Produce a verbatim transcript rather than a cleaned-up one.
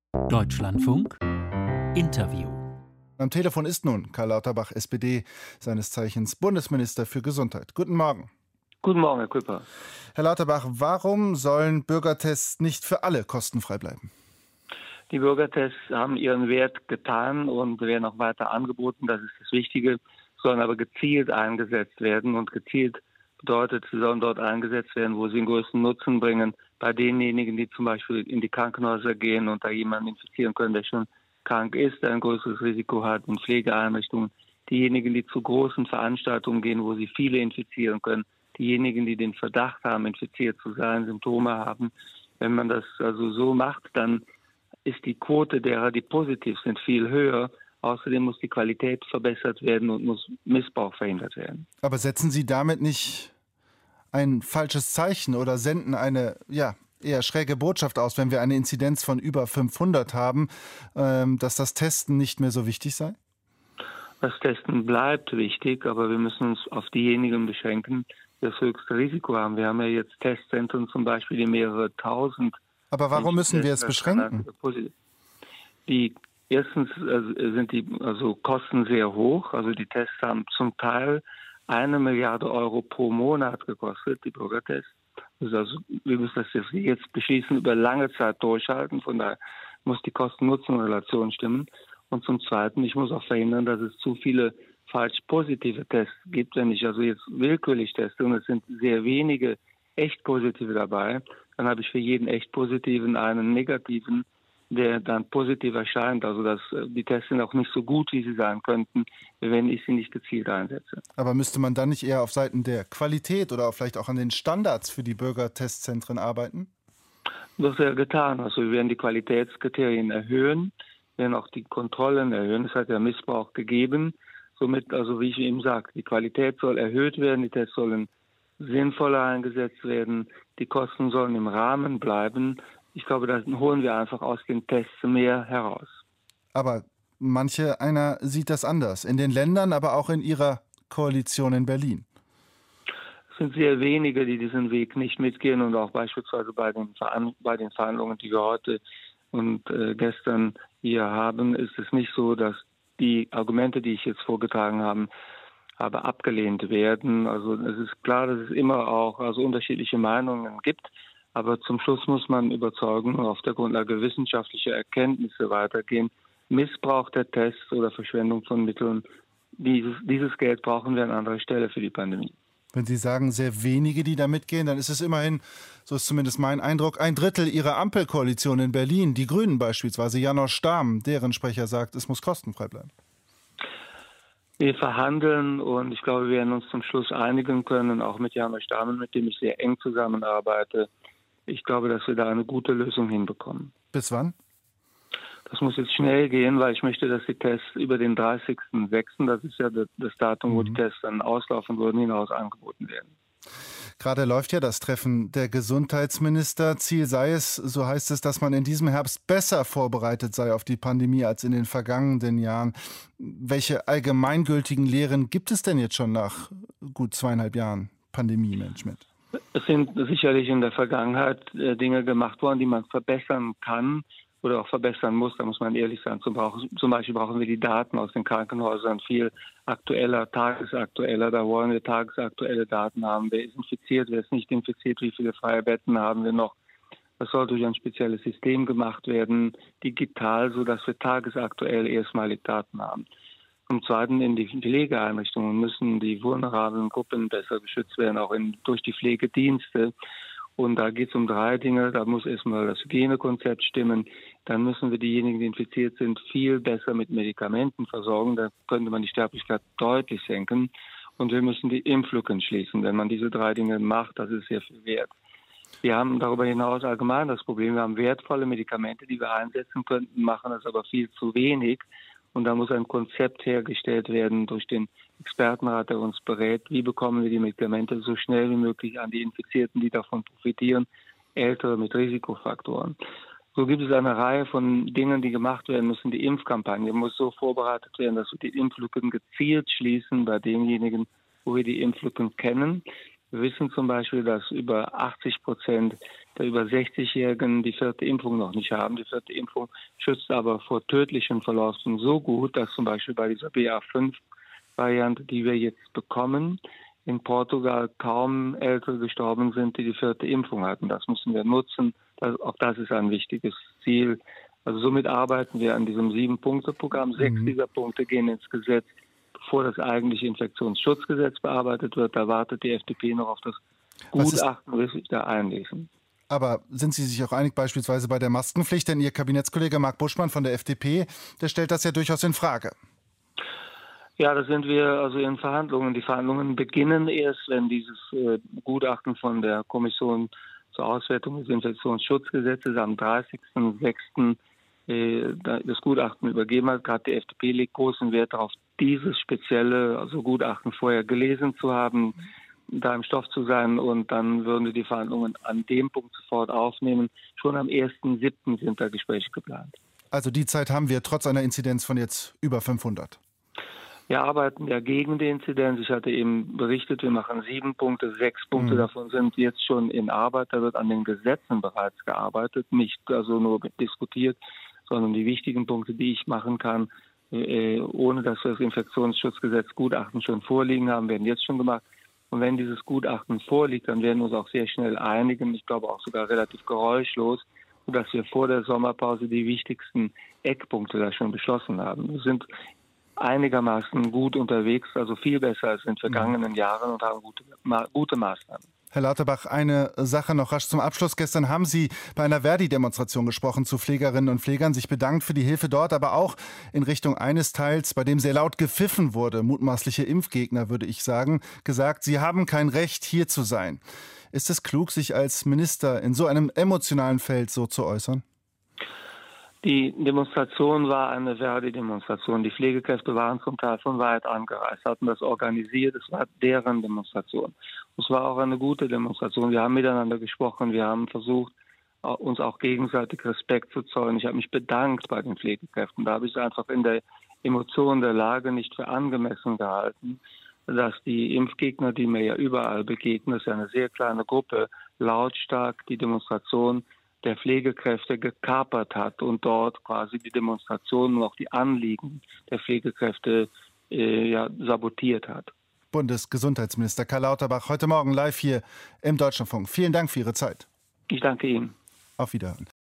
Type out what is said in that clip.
Deutschlandfunk Interview. Am Telefon ist nun Karl Lauterbach, S P D, seines Zeichens Bundesminister für Gesundheit. Guten Morgen. Guten Morgen, Herr Küpper. Herr Lauterbach, warum sollen Bürgertests nicht für alle kostenfrei bleiben? Die Bürgertests haben ihren Wert getan und werden auch weiter angeboten. Das ist das Wichtige, sollen aber gezielt eingesetzt werden. Und gezielt bedeutet, sie sollen dort eingesetzt werden, wo sie den größten Nutzen bringen. Bei denjenigen, die zum Beispiel in die Krankenhäuser gehen und da jemanden infizieren können, der schon krank ist, der ein größeres Risiko hat, in Pflegeeinrichtungen. Diejenigen, die zu großen Veranstaltungen gehen, wo sie viele infizieren können. Diejenigen, die den Verdacht haben, infiziert zu sein, Symptome haben. Wenn man das also so macht, dann ist die Quote derer, die positiv sind, viel höher. Außerdem muss die Qualität verbessert werden und muss Missbrauch verhindert werden. Aber setzen Sie damit nicht ein falsches Zeichen oder senden eine ja, eher schräge Botschaft aus, wenn wir eine Inzidenz von über fünfhundert haben, ähm, dass das Testen nicht mehr so wichtig sei? Das Testen bleibt wichtig, aber wir müssen uns auf diejenigen beschränken, die das höchste Risiko haben. Wir haben ja jetzt Testzentren zum Beispiel, die mehrere tausend. Aber warum müssen wir es beschränken? Die erstens also, sind die also Kosten sehr hoch. Also die Tests haben zum Teil eine Milliarde Euro pro Monat gekostet, die Bürgertests. Also wir müssen das jetzt beschließen, über lange Zeit durchhalten. Von daher muss die Kosten-Nutzen-Relation stimmen. Und zum Zweiten, ich muss auch verhindern, dass es zu viele falsch positive Tests gibt. Wenn ich also jetzt willkürlich teste und es sind sehr wenige echt positive dabei, dann habe ich für jeden echt positiven einen negativen, der dann positiv erscheint. Also dass die Tests sind auch nicht so gut, wie sie sein könnten, wenn ich sie nicht gezielt einsetze. Aber müsste man dann nicht eher auf Seiten der Qualität oder vielleicht auch an den Standards für die Bürgertestzentren arbeiten? Das wird ja getan. Also wir werden die Qualitätskriterien erhöhen, werden auch die Kontrollen erhöhen. Es hat ja Missbrauch gegeben. Somit, also wie ich eben sage, die Qualität soll erhöht werden, die Tests sollen sinnvoller eingesetzt werden, die Kosten sollen im Rahmen bleiben. Ich glaube, da holen wir einfach aus den Tests mehr heraus. Aber manche einer sieht das anders. In den Ländern, aber auch in Ihrer Koalition in Berlin. Es sind sehr wenige, die diesen Weg nicht mitgehen und auch beispielsweise bei den, Veran- bei den Verhandlungen, die wir heute und äh, gestern hier haben, ist es nicht so, dass die Argumente, die ich jetzt vorgetragen habe, habe abgelehnt werden. Also es ist klar, dass es immer auch also unterschiedliche Meinungen gibt. Aber zum Schluss muss man überzeugen und auf der Grundlage wissenschaftlicher Erkenntnisse weitergehen. Missbrauch der Tests oder Verschwendung von Mitteln, dieses, dieses Geld brauchen wir an anderer Stelle für die Pandemie. Wenn Sie sagen, sehr wenige, die da mitgehen, dann ist es immerhin, so ist zumindest mein Eindruck, ein Drittel Ihrer Ampelkoalition in Berlin. Die Grünen beispielsweise, Janosch Stamm, deren Sprecher sagt, es muss kostenfrei bleiben. Wir verhandeln und ich glaube, wir werden uns zum Schluss einigen können, auch mit Janosch Stamm, mit dem ich sehr eng zusammenarbeite. Ich glaube, dass wir da eine gute Lösung hinbekommen. Bis wann? Das muss jetzt schnell gehen, weil ich möchte, dass die Tests über den dreißigsten sechsten, das ist ja das Datum, wo die Tests dann auslaufen würden, hinaus angeboten werden. Gerade läuft ja das Treffen der Gesundheitsminister. Ziel sei es, so heißt es, dass man in diesem Herbst besser vorbereitet sei auf die Pandemie als in den vergangenen Jahren. Welche allgemeingültigen Lehren gibt es denn jetzt schon nach gut zweieinhalb Jahren Pandemie-Management? Es sind sicherlich in der Vergangenheit äh, Dinge gemacht worden, die man verbessern kann oder auch verbessern muss. Da muss man ehrlich sein. Zum, zum Beispiel brauchen wir die Daten aus den Krankenhäusern viel aktueller, tagesaktueller. Da wollen wir tagesaktuelle Daten haben. Wer ist infiziert, wer ist nicht infiziert, wie viele freie Betten haben wir noch. Das soll durch ein spezielles System gemacht werden, digital, sodass wir tagesaktuell erstmalig Daten haben. Zum Zweiten, in die Pflegeeinrichtungen müssen die vulnerablen Gruppen besser geschützt werden, auch in, durch die Pflegedienste. Und da geht es um drei Dinge. Da muss erstmal das Hygienekonzept stimmen. Dann müssen wir diejenigen, die infiziert sind, viel besser mit Medikamenten versorgen. Da könnte man die Sterblichkeit deutlich senken. Und wir müssen die Impflücken schließen. Wenn man diese drei Dinge macht, das ist sehr viel wert. Wir haben darüber hinaus allgemein das Problem, wir haben wertvolle Medikamente, die wir einsetzen könnten, machen das aber viel zu wenig. Und da muss ein Konzept hergestellt werden durch den Expertenrat, der uns berät, wie bekommen wir die Medikamente so schnell wie möglich an die Infizierten, die davon profitieren, Ältere mit Risikofaktoren. So gibt es eine Reihe von Dingen, die gemacht werden müssen. Die Impfkampagne muss so vorbereitet werden, dass wir die Impflücken gezielt schließen bei denjenigen, wo wir die Impflücken kennen. Wir wissen zum Beispiel, dass über achtzig Prozent der über sechzig-Jährigen die vierte Impfung noch nicht haben. Die vierte Impfung schützt aber vor tödlichen Verläufen so gut, dass zum Beispiel bei dieser B A fünf Variante, die wir jetzt bekommen, in Portugal kaum Ältere gestorben sind, die die vierte Impfung hatten. Das müssen wir nutzen. Das, auch das ist ein wichtiges Ziel. Also somit arbeiten wir an diesem Sieben-Punkte-Programm. Sechs Mhm. dieser Punkte gehen ins Gesetz, bevor das eigentliche Infektionsschutzgesetz bearbeitet wird. Da wartet die F D P noch auf das Gutachten, will sich da einlesen. Aber sind Sie sich auch einig beispielsweise bei der Maskenpflicht? Denn Ihr Kabinettskollege Marc Buschmann von der F D P, der stellt das ja durchaus in Frage. Ja, da sind wir also in Verhandlungen. Die Verhandlungen beginnen erst, wenn dieses äh, Gutachten von der Kommission zur Auswertung des Infektionsschutzgesetzes am dreißigsten sechsten Äh, das Gutachten übergeben hat. Gerade die F D P legt großen Wert darauf, dieses spezielle also Gutachten vorher gelesen zu haben, da im Stoff zu sein, und dann würden wir die Verhandlungen an dem Punkt sofort aufnehmen. Schon am ersten siebten sind da Gespräche geplant. Also die Zeit haben wir trotz einer Inzidenz von jetzt über fünfhundert. Wir arbeiten ja gegen die Inzidenz. Ich hatte eben berichtet, wir machen sieben Punkte, sechs Punkte mhm. davon sind jetzt schon in Arbeit. Da wird an den Gesetzen bereits gearbeitet, nicht also nur diskutiert, sondern die wichtigen Punkte, die ich machen kann, äh, ohne dass wir das Infektionsschutzgesetz Gutachten schon vorliegen haben, werden jetzt schon gemacht. Und wenn dieses Gutachten vorliegt, dann werden wir uns auch sehr schnell einigen, ich glaube auch sogar relativ geräuschlos, sodass wir vor der Sommerpause die wichtigsten Eckpunkte da schon beschlossen haben. Wir sind einigermaßen gut unterwegs, also viel besser als in den vergangenen Jahren, und haben gute, ma- gute Maßnahmen. Herr Lauterbach, eine Sache noch rasch zum Abschluss. Gestern haben Sie bei einer Verdi-Demonstration gesprochen zu Pflegerinnen und Pflegern, sich bedankt für die Hilfe dort, aber auch in Richtung eines Teils, bei dem sehr laut gepfiffen wurde, mutmaßliche Impfgegner, würde ich sagen, gesagt, sie haben kein Recht, hier zu sein. Ist es klug, sich als Minister in so einem emotionalen Feld so zu äußern? Die Demonstration war eine Verdi-Demonstration. Die Pflegekräfte waren zum Teil von weit angereist, hatten das organisiert. Es war deren Demonstration. Es war auch eine gute Demonstration. Wir haben miteinander gesprochen. Wir haben versucht, uns auch gegenseitig Respekt zu zollen. Ich habe mich bedankt bei den Pflegekräften. Da habe ich es einfach in der Emotion der Lage nicht für angemessen gehalten, dass die Impfgegner, die mir ja überall begegnen, das ist ja eine sehr kleine Gruppe, lautstark die Demonstration der Pflegekräfte gekapert hat und dort quasi die Demonstrationen und auch die Anliegen der Pflegekräfte äh, ja, sabotiert hat. Bundesgesundheitsminister Karl Lauterbach, heute Morgen live hier im Deutschlandfunk. Vielen Dank für Ihre Zeit. Ich danke Ihnen. Auf Wiederhören.